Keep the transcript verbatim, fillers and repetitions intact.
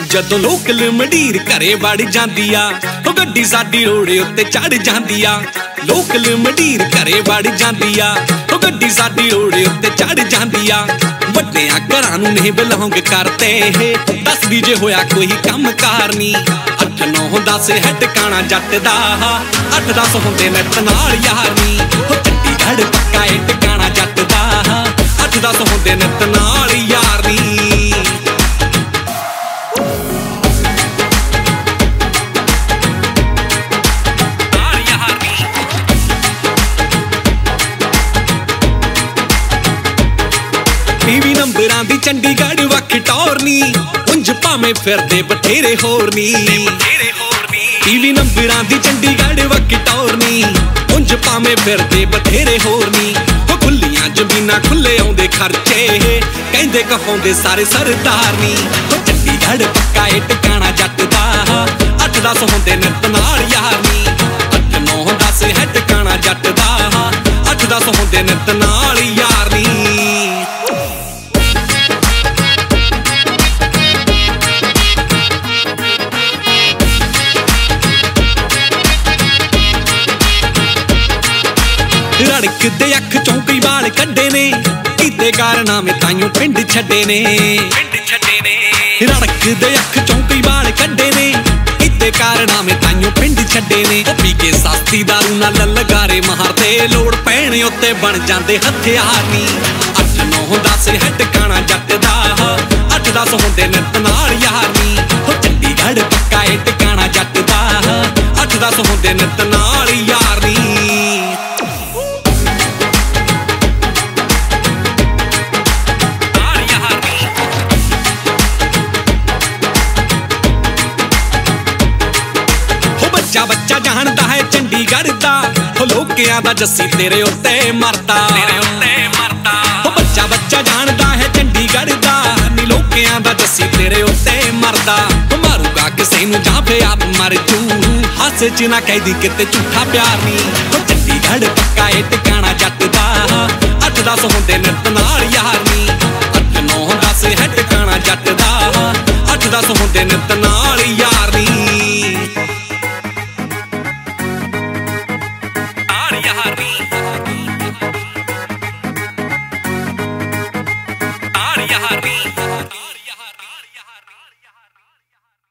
ਜਦੋਂ ਲੋਕਲ ਮੰਡੀਰ ਘਰੇ ਵੜ ਜਾਂਦੀ ਆ ਉਹ ਗੱਡੀ ਸਾਡੀ ਰੋੜੇ ਉੱਤੇ ਚੜ ਜਾਂਦੀ ਆ। ਲੋਕਲ ਮੰਡੀਰ ਘਰੇ ਵੜ ਜਾਂਦੀ ਆ ਉਹ ਗੱਡੀ ਸਾਡੀ ਰੋੜੇ ਉੱਤੇ ਚੜ ਜਾਂਦੀ ਆ। ਵੱਡਿਆਂ ਘਰਾਂ ਨੂੰ ਨਹੀਂ ਬਿਲੋਂਗ ਕਰਦੇ, ਦੱਸਦੀ ਜੇ ਹੋਇਆ ਕੋਈ ਕੰਮ ਕਾਰ ਨੀ। ਅੱਠ ਨੌ ਦਸ ਹੈ ਟਿਕਾਣਾ ਜੱਟ ਦਾ, ਅੱਠ ਦਸ ਹੁੰਦੇ ਨਿੱਤ ਨਾਲ ਯਾਰ ਨੀ। ਉਹ ਚੰਡੀਗੜ੍ਹ ਪੱਕਾ ਏ ਟਿਕਾਣਾ ਜੱਟ ਦਾ, ਅੱਠ ਦਸ ਹੁੰਦੇ ਨਿੱਤ ਨਾਲ ਯਾਰ ਨੀ। ਟੀਵੀ ਨੰਬਰਾਂ ਦੀ ਚੰਡੀਗੜ੍ਹ ਵੱਖ ਟੌਰ ਨੀ, ਉਂਝ ਭਾਵੇਂ ਫਿਰਦੇ ਬਥੇਰੇ ਹੋਰ ਨੀ। ਟੀਵੀ ਨੰਬਰਾਂ ਦੀ ਚੰਡੀਗੜ੍ਹ ਵੱਖ ਟੌਰ ਨੀ, ਉਂਝ ਭਾਵੇਂ ਫਿਰਦੇ ਬਥੇਰੇ ਹੋਰ ਨੀ। ਉਹ ਖੁੱਲੀਆਂ ਜ਼ਮੀਨਾਂ ਖੁੱਲੇ ਆਉਂਦੇ ਖਰਚੇ, ਕਹਿੰਦੇ ਕਹਾਉਂਦੇ ਸਾਰੇ ਸਰਦਾਰ ਨੀ। ਉਹ ਚੰਡੀਗੜ੍ਹ ਪੱਕਾ ਏ ਟਿਕਾਣਾ ਜੱਟ ਦਾ, ਅੱਠ ਦਸ ਹੁੰਦੇ ਨਿੱਤ ਨਾਲ ਯਾਰ ਨੀ। ਅੱਠ ਨੌ ਦਸ ਹੈ ਟਿਕਾਣਾ ਜੱਟ ਦਾ, ਅੱਠ ਦਸ ਹੁੰਦੇ ਨਿੱਤ ਨਾਲ ਯਾਰ ਨੀ। ਰੜਕਦੇ ਅੱਖ ਚੋਂ ਕਈ ਵਾਲ ਕੱਢੇ ਨੇ, ਕੀਤੇ ਕਾਰਨਾਮੇ ਤਾਈਓ ਪਿੰਡ ਛੱਡੇ ਨੇ। ਰੜਕਦੇ ਅੱਖ ਚੋਂ ਕਈ ਵਾਲ ਕੱਢੇ ਨੇ, ਕੀਤੇ ਕਾਰਨਾਮੇ ਤਾਈਓ ਪਿੰਡ ਛੱਡੇ ਨੇ। ਉਹ ਪੀ ਕੇ ਸਸਤੀ ਦਾਰੂ ਨਾਲ ਲਗਾਰੇ ਮਾਰਦੇ, ਲੋੜ ਪੈਣ ਉੱਤੇ ਬਣ ਜਾਂਦੇ ਹਥਿਆਰ ਨੀ। ਅੱਠ ਨੌ ਦਸ ਹੈ ਟਿਕਾਣਾ ਜੱਟ ਦਾ, ਅੱਠ ਦਸ ਹੁੰਦੇ ਨਿੱਤ ਨਾਲ ਯਾਰ ਨੀ। ਉਹ ਚੰਡੀਗੜ੍ਹ ਪੱਕਾ ਏ ਟਿਕਾਣਾ ਜੱਟ ਦਾ, ਅੱਠ ਦਸ ਹੁੰਦੇ ਨਿੱਤ ਨਾਲ ਯਾਰ ਨੀ। ਬੱਚਾ ਬੱਚਾ ਜਾਣਦਾ ਹੈ ਚੰਡੀਗੜ੍ਹ ਦਾ, ਉਹ ਲੋਕਿਆਂ ਦਾ ਜੱਸੀ ਤੇਰੇ ਉੱਤੇ ਮਰਦਾ। ਉਹ ਬੱਚਾ ਬੱਚਾ ਜਾਣਦਾ ਹੈ ਚੰਡੀਗੜ੍ਹ ਦਾ, ਨੀ ਲੋਕਿਆਂ ਦਾ ਜੱਸੀ ਤੇਰੇ ਉੱਤੇ ਮਰਦਾ। ਉਹ ਮਾਰੂਗਾ ਕਿਸੇ ਨੂੰ ਜਾਂ ਫੇ ਆਪ ਮਰ ਜੂ, ਹਾਸੇ ਚ ਨਾ ਕਹਿਦੀ ਕਿਤੇ ਝੂਠਾ ਪਿਆਰ ਨੀ। ਉਹ ਚੰਡੀਗੜ੍ਹ ਪੱਕਾ ਏ ਟਿਕਾਣਾ ਜੱਟ ਦਾ, ਅੱਠ ਦਸ ਹੁੰਦੇ ਨਿੱਤ ਨਾਲ ਯਾਰ ਨੀ। ਅੱਠ ਨੌ ਦਸ ਹੈ ਟਿਕਾਣਾ ਜੱਟ ਦਾ, ਅੱਠ ਦਸ ਹੁੰਦੇ ਨਿੱਤ ਨਾਲ ਯਾਰ ਨੀ। ਯਾਰ ਨੀ।